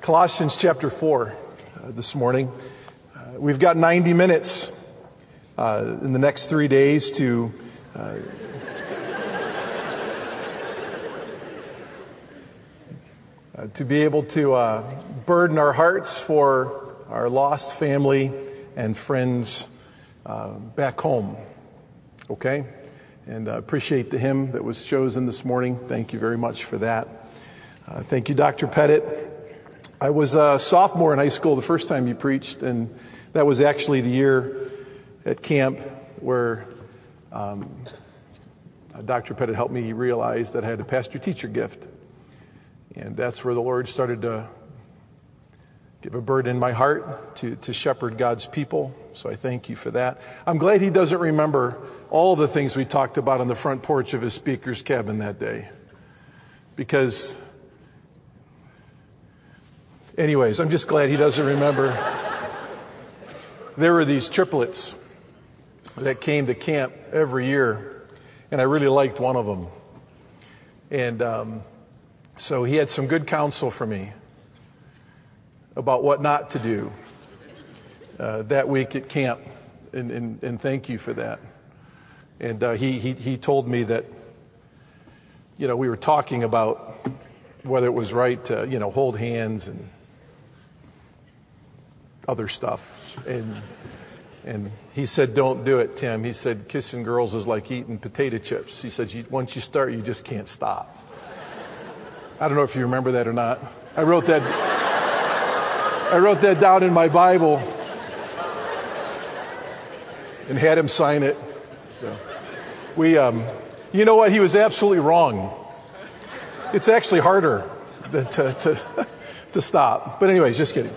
Colossians chapter 4 this morning. We've got 90 minutes in the next 3 days to be able to burden our hearts for our lost family and friends back home. Okay? And appreciate the hymn that was chosen this morning. Thank you very much for that. Thank you, Dr. Pettit. I was a sophomore in high school the first time you preached, and that was actually the year at camp where Dr. Pettit helped me realize that I had a pastor-teacher gift. And that's where the Lord started to give a burden in my heart to shepherd God's people. So I thank you for that. I'm glad he doesn't remember all the things we talked about on the front porch of his speaker's cabin that day. Because, anyways, I'm just glad he doesn't remember. There were these triplets that came to camp every year, and I really liked one of them. And so he had some good counsel for me about what not to do that week at camp, and thank you for that. And he told me that, we were talking about whether it was right to, hold hands and other stuff. And he said, don't do it, Tim. He said, kissing girls is like eating potato chips. He said, once you start, you just can't stop. I don't know if you remember that or not. I wrote that down in my Bible and had him sign it. So you know what? He was absolutely wrong. It's actually harder than to stop. But anyways, just kidding.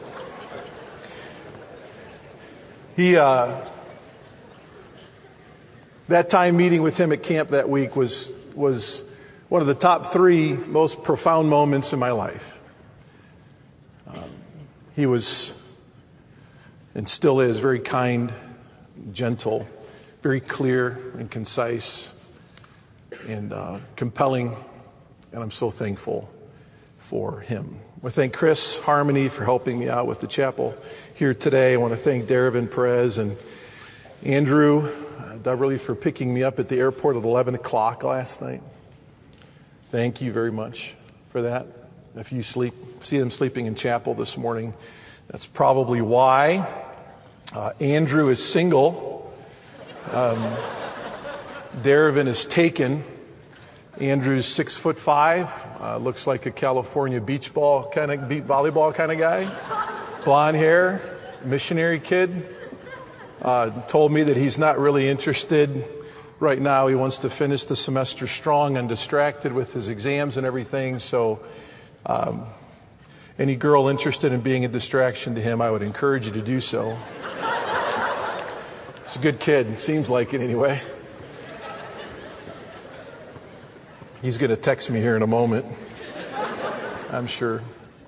That time meeting with him at camp that week was one of the top 3 most profound moments in my life. He was, and still is, very kind, gentle, very clear and concise, and compelling, and I'm so thankful for him. I want to thank Chris Harmony for helping me out with the chapel here today. I want to thank Darvin Perez and Andrew Dubberly for picking me up at the airport at 11 o'clock last night. Thank you very much for that. If you see them sleeping in chapel this morning, that's probably why. Andrew is single. Darvin is taken. Andrew's 6'5", looks like a California beach volleyball kind of guy. Blonde hair, missionary kid. Told me that he's not really interested right now. He wants to finish the semester strong and distracted with his exams and everything. So any girl interested in being a distraction to him, I would encourage you to do so. He's a good kid. Seems like it anyway. He's going to text me here in a moment, I'm sure.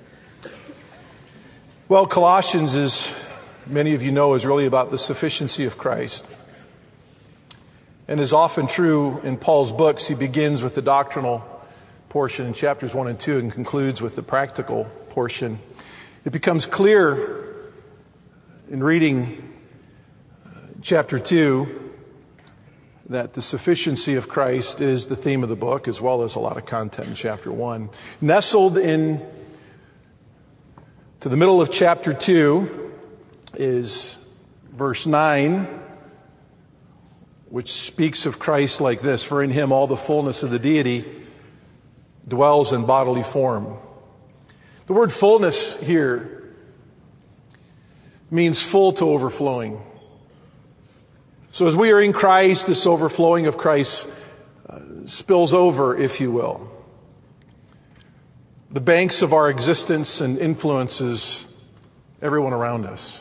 Well, Colossians, as many of you know, is really about the sufficiency of Christ. And as often true in Paul's books, he begins with the doctrinal portion in chapters 1 and 2 and concludes with the practical portion. It becomes clear in reading chapter 2 that the sufficiency of Christ is the theme of the book, as well as a lot of content in chapter 1. Nestled in to the middle of chapter 2 is verse 9, which speaks of Christ like this: for in him all the fullness of the deity dwells in bodily form. The word fullness here means full to overflowing. So as we are in Christ, this overflowing of Christ spills over, if you will. The banks of our existence and influences everyone around us.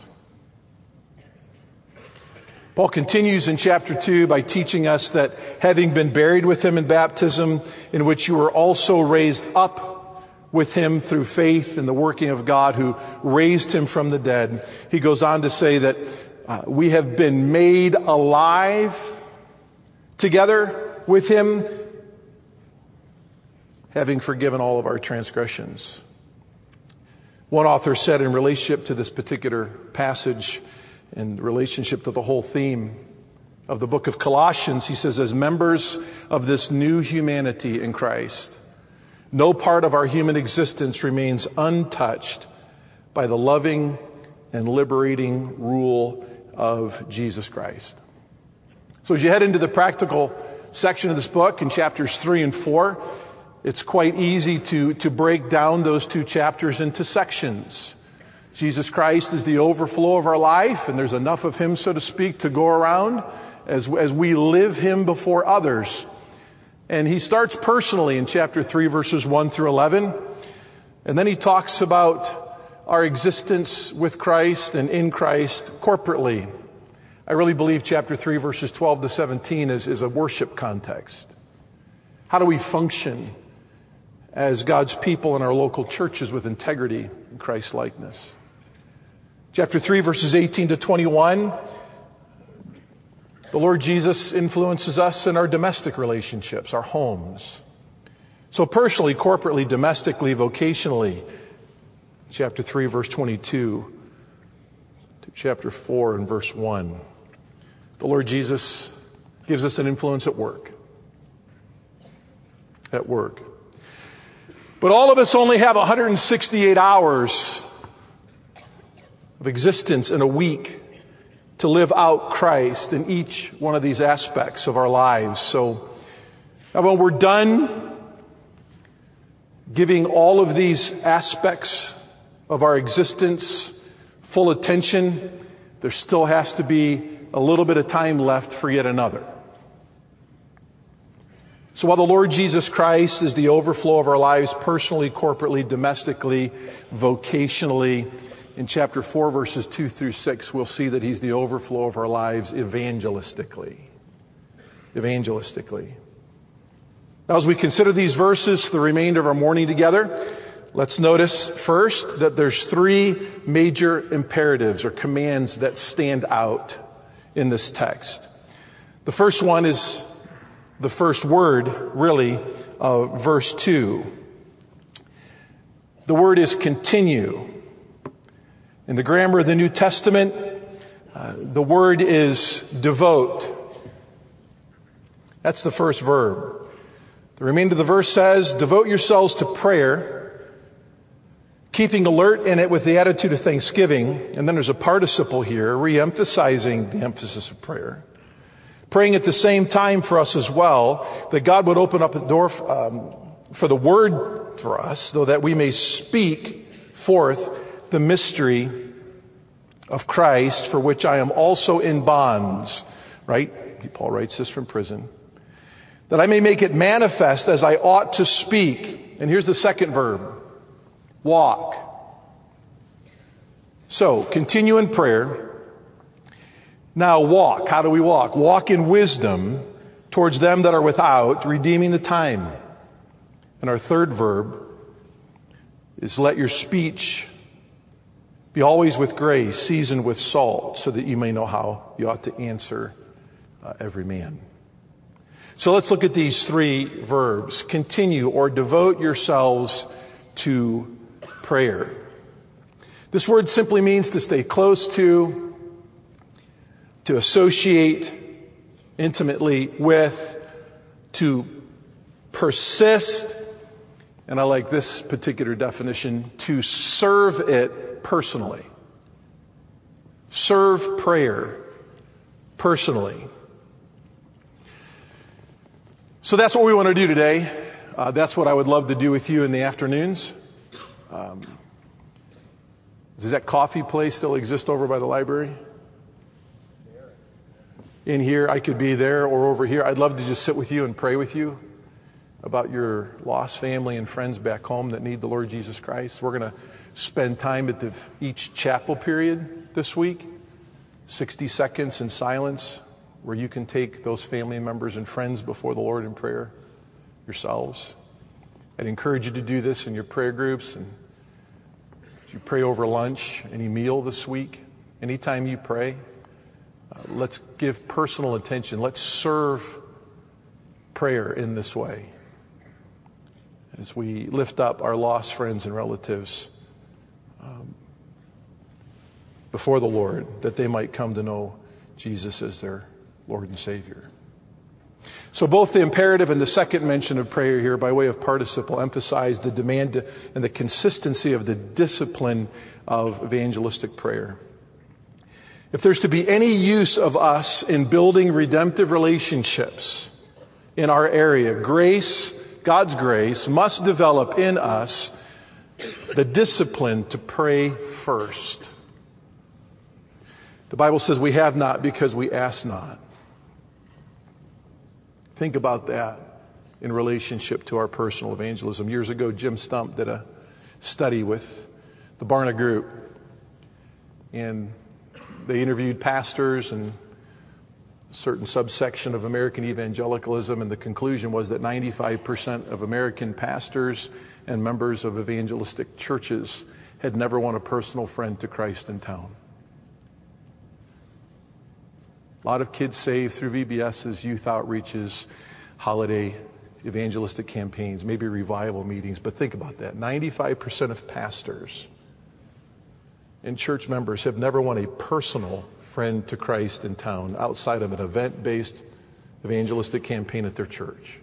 Paul continues in chapter 2 by teaching us that having been buried with him in baptism, in which you were also raised up with him through faith in the working of God who raised him from the dead, he goes on to say that we have been made alive together with him, having forgiven all of our transgressions. One author said in relationship to this particular passage, in relationship to the whole theme of the book of Colossians, he says, as members of this new humanity in Christ, no part of our human existence remains untouched by the loving and liberating rule of Jesus Christ. So as you head into the practical section of this book in chapters 3 and 4, it's quite easy to break down those two chapters into sections. Jesus Christ is the overflow of our life, and there's enough of Him, so to speak, to go around as we live Him before others. And He starts personally in chapter 3, verses 1 through 11. And then He talks about our existence with Christ and in Christ corporately. I really believe chapter 3, verses 12 to 17 is a worship context. How do we function as God's people in our local churches with integrity and Christ-likeness? Chapter 3, verses 18 to 21, the Lord Jesus influences us in our domestic relationships, our homes. So personally, corporately, domestically, vocationally, chapter 3, verse 22 to chapter 4 and verse 1. The Lord Jesus gives us an influence at work. At work. But all of us only have 168 hours of existence in a week to live out Christ in each one of these aspects of our lives. So when we're done giving all of these aspects of our existence full attention, there still has to be a little bit of time left for yet another. So while the Lord Jesus Christ is the overflow of our lives personally, corporately, domestically, vocationally, in chapter 4, verses 2 through 6, we'll see that He's the overflow of our lives evangelistically. Evangelistically. Now, as we consider these verses for the remainder of our morning together, let's notice first that there's three major imperatives or commands that stand out in this text. The first one is the first word, really, of verse 2. The word is continue. In the grammar of the New Testament, the word is devote. That's the first verb. The remainder of the verse says, devote yourselves to prayer, keeping alert in it with the attitude of thanksgiving. And then there's a participle here, re-emphasizing the emphasis of prayer. Praying at the same time for us as well, that God would open up the door for the word for us, so that we may speak forth the mystery of Christ, for which I am also in bonds. Right? Paul writes this from prison. That I may make it manifest as I ought to speak. And here's the second verb. Walk. So, continue in prayer. Now walk. How do we walk? Walk in wisdom towards them that are without, redeeming the time. And our third verb is let your speech be always with grace, seasoned with salt, so that you may know how you ought to answer every man. So let's look at these three verbs. Continue or devote yourselves to prayer. This word simply means to stay close to associate intimately with, to persist, and I like this particular definition, to serve it personally. Serve prayer personally. So that's what we want to do today. That's what I would love to do with you in the afternoons. Does that coffee place still exist over by the library? In here, I could be there or over here. I'd love to just sit with you and pray with you about your lost family and friends back home that need the Lord Jesus Christ. We're going to spend time at each chapel period this week, 60 seconds in silence, where you can take those family members and friends before the Lord in prayer yourselves. I'd encourage you to do this in your prayer groups, and as you pray over lunch, any meal this week, anytime you pray, let's give personal attention. Let's serve prayer in this way as we lift up our lost friends and relatives before the Lord, that they might come to know Jesus as their Lord and Savior. So both the imperative and the second mention of prayer here by way of participle emphasize the demand and the consistency of the discipline of evangelistic prayer. If there's to be any use of us in building redemptive relationships in our area, God's grace must develop in us the discipline to pray first. The Bible says we have not because we ask not. Think about that in relationship to our personal evangelism. Years ago, Jim Stump did a study with the Barna Group, and they interviewed pastors and a certain subsection of American evangelicalism, and the conclusion was that 95% of American pastors and members of evangelistic churches had never won a personal friend to Christ in town. A lot of kids saved through VBS's, youth outreaches, holiday evangelistic campaigns, maybe revival meetings. But think about that. 95% of pastors and church members have never won a personal friend to Christ in town outside of an event-based evangelistic campaign at their church.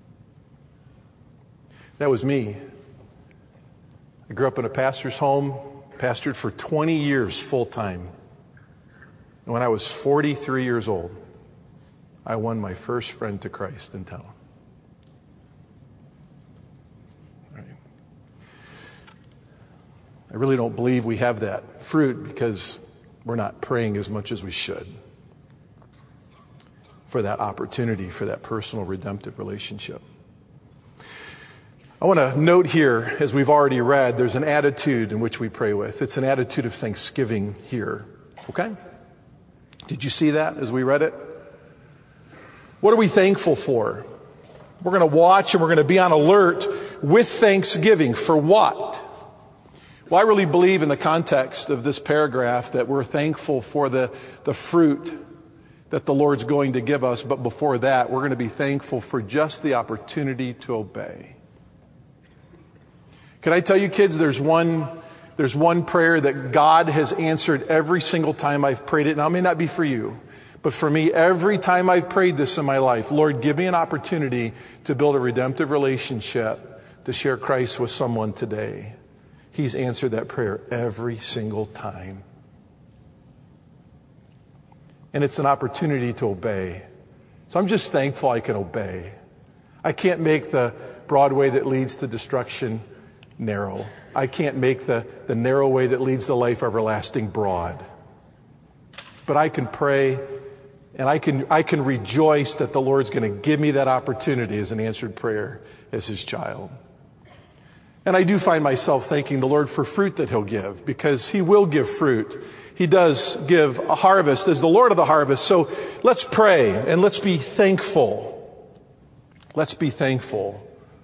That was me. I grew up in a pastor's home, pastored for 20 years full-time. And when I was 43 years old, I won my first friend to Christ in town. Right. I really don't believe we have that fruit because we're not praying as much as we should for that opportunity, for that personal redemptive relationship. I want to note here, as we've already read, there's an attitude in which we pray with. It's an attitude of thanksgiving here. Okay? Did you see that as we read it? What are we thankful for? We're going to watch and we're going to be on alert with thanksgiving. For what? Well, I really believe in the context of this paragraph that we're thankful for the fruit that the Lord's going to give us. But before that, we're going to be thankful for just the opportunity to obey. Can I tell you, kids, there's one prayer that God has answered every single time I've prayed it. Now, it may not be for you, but for me, every time I've prayed this in my life, Lord, give me an opportunity to build a redemptive relationship, to share Christ with someone today. He's answered that prayer every single time. And it's an opportunity to obey. So I'm just thankful I can obey. I can't make the broad way that leads to destruction narrow. I can't make the narrow way that leads to life everlasting broad. But I can pray, and I can rejoice that the Lord's going to give me that opportunity as an answered prayer as His child. And I do find myself thanking the Lord for fruit that He'll give, because He will give fruit. He does give a harvest as the Lord of the harvest. So let's pray and let's be thankful. Let's be thankful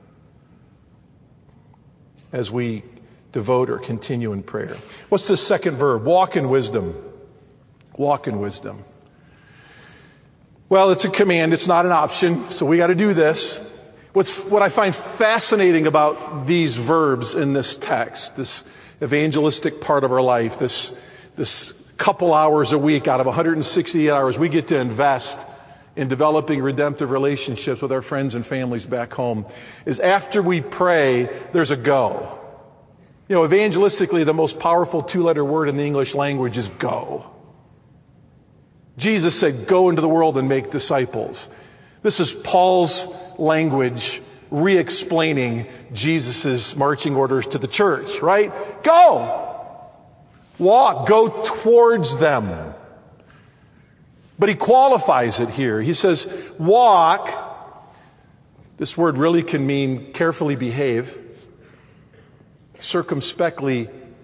as we devote or continue in prayer. What's the second verb? Walk in wisdom. Walk in wisdom. Well, it's a command. It's not an option. So we got to do this. What I find fascinating about these verbs in this text, this evangelistic part of our life, this couple hours a week out of 168 hours we get to invest in developing redemptive relationships with our friends and families back home, is after we pray, there's a go. You know, evangelistically, the most powerful two-letter word in the English language is go. Jesus said, go into the world and make disciples. This is Paul's language re-explaining Jesus' marching orders to the church, right? Go! Walk, go towards them. But he qualifies it here. He says, walk. This word really can mean carefully behave, circumspectly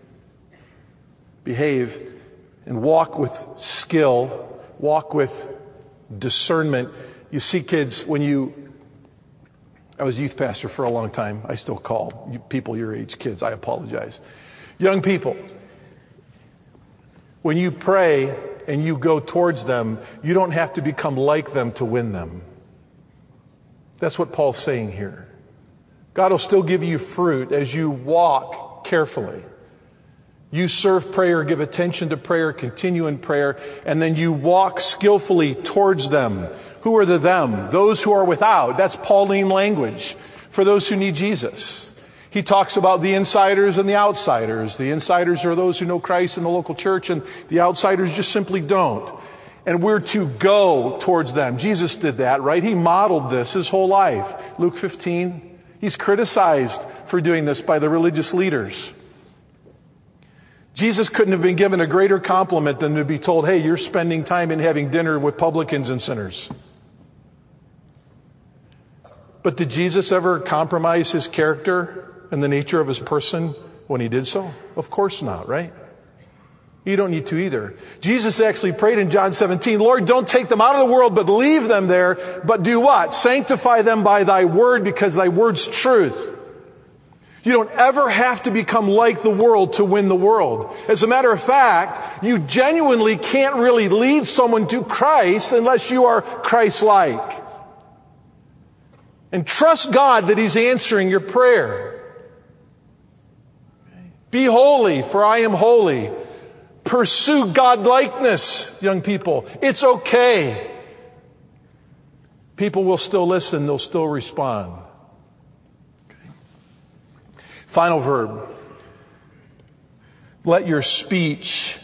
behave, and walk with skill, walk with discernment. You see, kids, I was youth pastor for a long time. I still call you people your age kids. I apologize. Young people, when you pray and you go towards them, you don't have to become like them to win them. That's what Paul's saying here. God will still give you fruit as you walk carefully. You serve prayer, give attention to prayer, continue in prayer, and then you walk skillfully towards them. Who are the them? Those who are without. That's Pauline language for those who need Jesus. He talks about the insiders and the outsiders. The insiders are those who know Christ in the local church, and the outsiders just simply don't. And we're to go towards them. Jesus did that, right? He modeled this his whole life. Luke 15, he's criticized for doing this by the religious leaders. Jesus couldn't have been given a greater compliment than to be told, hey, you're spending time and having dinner with publicans and sinners. But did Jesus ever compromise his character and the nature of his person when he did so? Of course not, right? You don't need to either. Jesus actually prayed in John 17, Lord, don't take them out of the world, but leave them there. But do what? Sanctify them by thy word, because thy word's truth. You don't ever have to become like the world to win the world. As a matter of fact, you genuinely can't really lead someone to Christ unless you are Christ-like. And trust God that he's answering your prayer. Be holy, for I am holy. Pursue God-likeness, young people. It's okay. People will still listen. They'll still respond. Final verb. Let your speech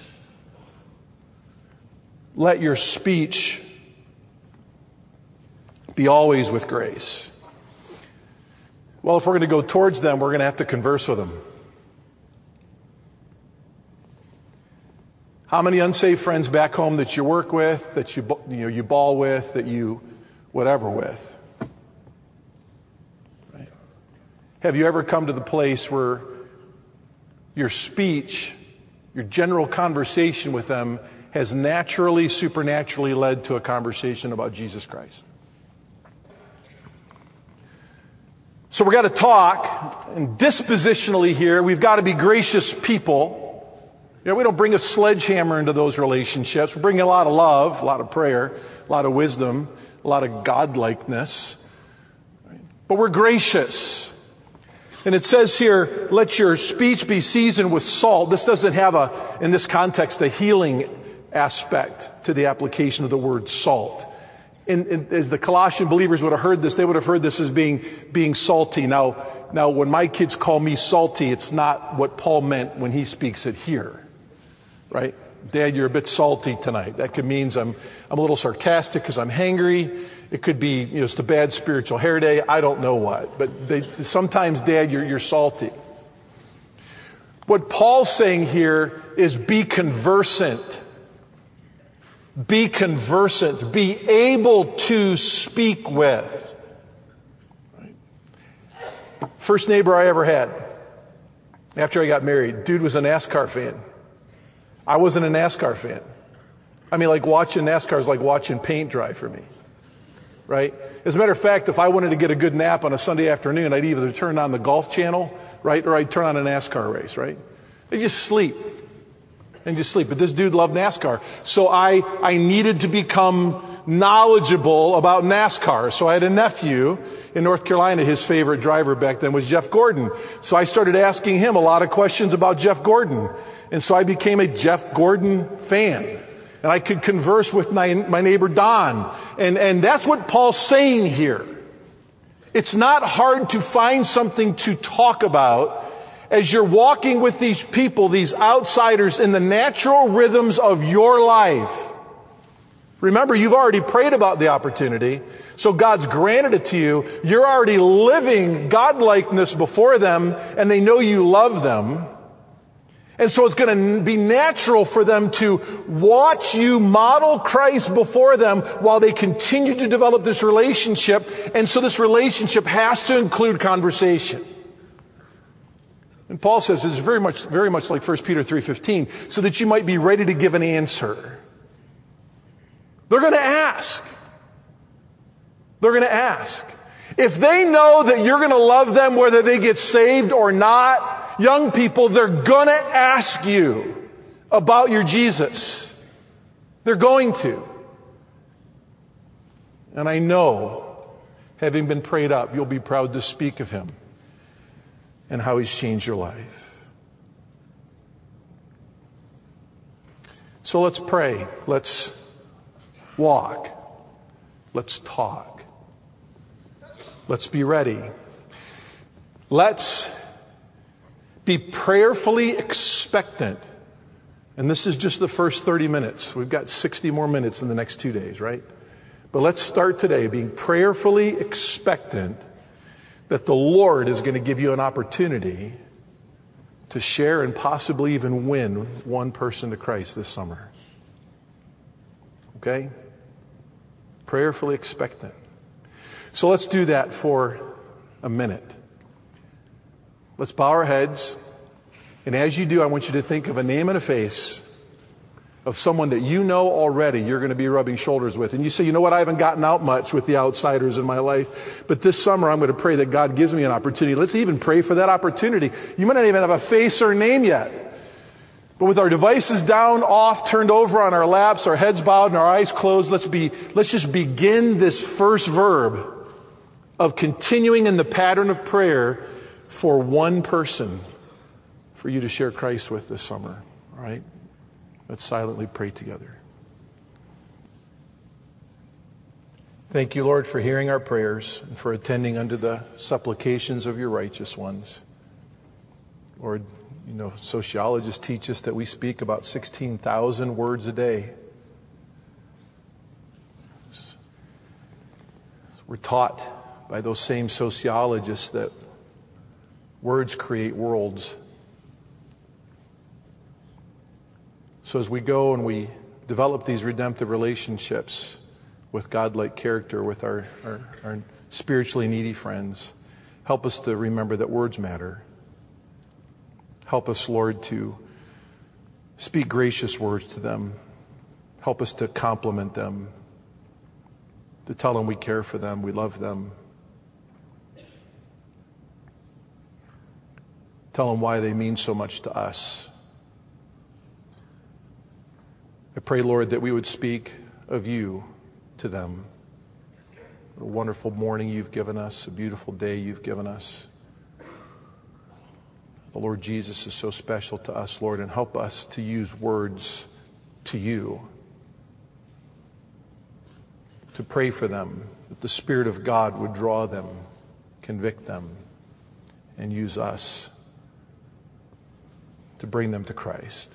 be always with grace. Well, if we're going to go towards them, we're going to have to converse with them. How many unsaved friends back home that you work with, that you ball with, that you whatever with? Right? Have you ever come to the place where your speech, your general conversation with them has naturally, supernaturally led to a conversation about Jesus Christ? So we've got to talk, and dispositionally here, we've got to be gracious people. We don't bring a sledgehammer into those relationships. We bring a lot of love, a lot of prayer, a lot of wisdom, a lot of godlikeness. But we're gracious. And it says here, let your speech be seasoned with salt. This doesn't have in this context, a healing aspect to the application of the word salt. As the Colossian believers would have heard this, they would have heard this as being salty. Now, when my kids call me salty, it's not what Paul meant when he speaks it here. Right? Dad, you're a bit salty tonight. That could mean I'm a little sarcastic because I'm hangry. It could be, just a bad spiritual hair day. I don't know what. But sometimes, Dad, you're salty. What Paul's saying here is be conversant. Be conversant. Be able to speak with. Right? First neighbor I ever had after I got married, dude was a NASCAR fan. I wasn't a NASCAR fan. I mean, like watching NASCAR is like watching paint dry for me. Right? As a matter of fact, if I wanted to get a good nap on a Sunday afternoon, I'd either turn on the Golf Channel, right, or I'd turn on a NASCAR race, right? They just sleep. And just sleep. But this dude loved NASCAR. So I needed to become knowledgeable about NASCAR. So I had a nephew in North Carolina. His favorite driver back then was Jeff Gordon. So I started asking him a lot of questions about Jeff Gordon. And so I became a Jeff Gordon fan. And I could converse with my neighbor Don. And that's what Paul's saying here. It's not hard to find something to talk about as you're walking with these people, these outsiders, in the natural rhythms of your life. Remember, you've already prayed about the opportunity, so God's granted it to you. You're already living godlikeness before them, and they know you love them. And so it's going to be natural for them to watch you model Christ before them while they continue to develop this relationship. And so this relationship has to include conversation. And Paul says it's very much like 1 Peter 3:15, so that you might be ready to give an answer. They're going to ask. They're going to ask. If they know that you're going to love them whether they get saved or not, young people, they're going to ask you about your Jesus. They're going to. And I know, having been prayed up, you'll be proud to speak of him and how he's changed your life. So let's pray. Let's walk. Let's talk. Let's be ready. Let's be prayerfully expectant. And this is just the first 30 minutes. We've got 60 more minutes in the next 2 days, right? But let's start today being prayerfully expectant that the Lord is going to give you an opportunity to share and possibly even win one person to Christ this summer. Okay? Prayerfully expectant. So let's do that for a minute. Let's bow our heads. And as you do, I want you to think of a name and a face of someone that you know already you're going to be rubbing shoulders with. And you say, you know what, I haven't gotten out much with the outsiders in my life, but this summer I'm going to pray that God gives me an opportunity. Let's even pray for that opportunity. You might not even have a face or name yet. But with our devices down, off, turned over on our laps, our heads bowed and our eyes closed, let's just begin this first verb of continuing in the pattern of prayer for one person for you to share Christ with this summer. All right? Let's silently pray together. Thank you, Lord, for hearing our prayers and for attending unto the supplications of your righteous ones. Lord, you know, sociologists teach us that we speak about 16,000 words a day. We're taught by those same sociologists that words create worlds. So as we go and we develop these redemptive relationships with God-like character, with our spiritually needy friends, help us to remember that words matter. Help us, Lord, to speak gracious words to them. Help us to compliment them, to tell them we care for them, we love them. Tell them why they mean so much to us. I pray, Lord, that we would speak of you to them. A wonderful morning you've given us, a beautiful day you've given us. The Lord Jesus is so special to us, Lord, and help us to use words to you, to pray for them, that the Spirit of God would draw them, convict them, and use us to bring them to Christ.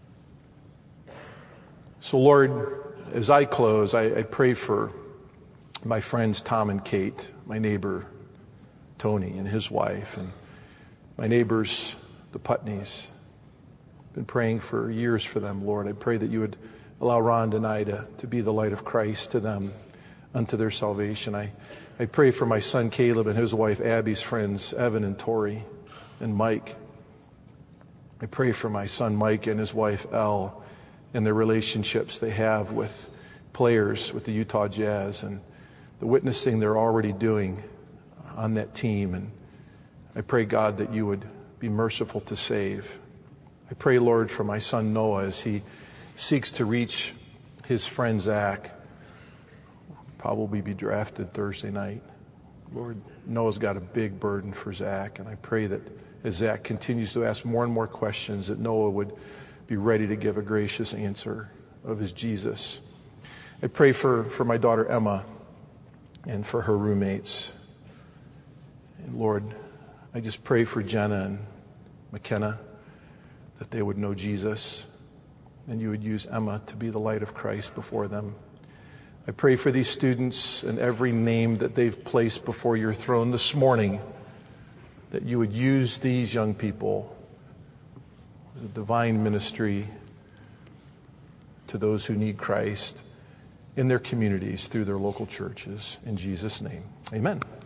So, Lord, as I close, I pray for my friends Tom and Kate, my neighbor Tony and his wife, and my neighbors, the Putneys. Been praying for years for them, Lord. I pray that you would allow Ron and I to be the light of Christ to them, unto their salvation. I pray for my son Caleb and his wife Abby's friends, Evan and Tori and Mike. I pray for my son Mike and his wife Elle, and their relationships they have with players with the Utah Jazz and the witnessing they're already doing on that team. And I pray, God, that you would be merciful to save. I pray, Lord, for my son Noah as he seeks to reach his friend Zach, probably be drafted Thursday night. Lord, Noah's got a big burden for Zach, and I pray that as Zach continues to ask more and more questions, that Noah would be ready to give a gracious answer of his Jesus. I pray for my daughter Emma and for her roommates. And Lord, I just pray for Jenna and McKenna that they would know Jesus and you would use Emma to be the light of Christ before them. I pray for these students and every name that they've placed before your throne this morning, that you would use these young people as a divine ministry to those who need Christ in their communities through their local churches. In Jesus' name, amen.